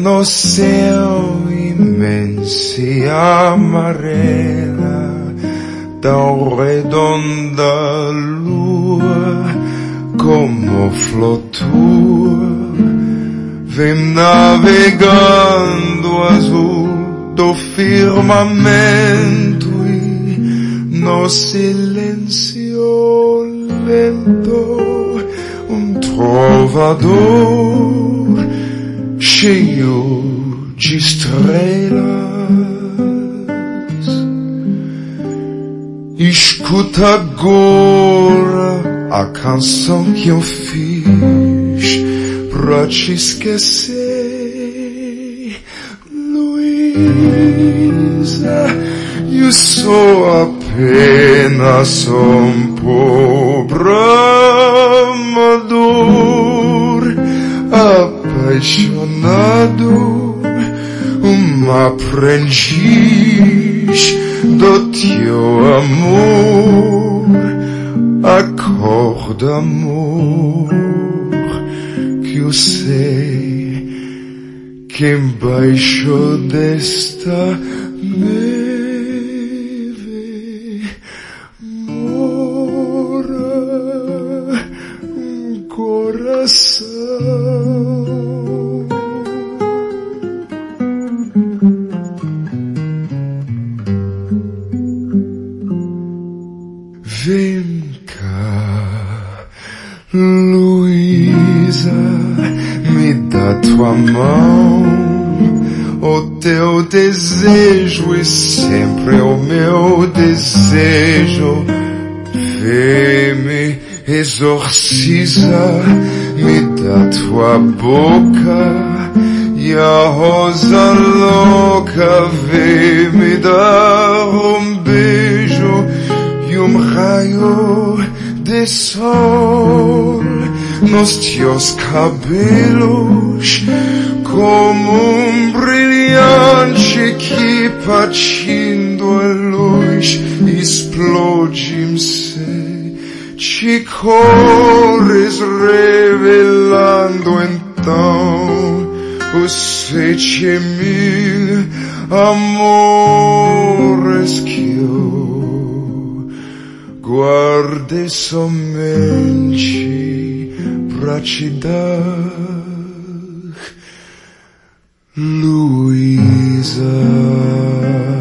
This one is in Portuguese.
no céu imenso e amarela, tão redonda a lua como flutua, vem navegando azul do firmamento e no silêncio lento trovador cheio de estrelas. Escuta agora a canção que eu fiz pra te esquecer, Luísa. Eu sou apenas pobre amador, apaixonado, aprendiz do teu amor. Acorda, amor, que eu sei que embaixo desta neve mora coração. Vem cá, Luísa, me dá tua mão. O teu desejo é sempre o meu desejo. Vem-me, exorciza, me dá tua boca. E a rosa louca vem me dar beijo e raio de sol nos teus cabelos, como brilhante que partindo a luz explode-se, te cores revelando então os 7.000 amores que eu guardei somente pra te dar, Luísa.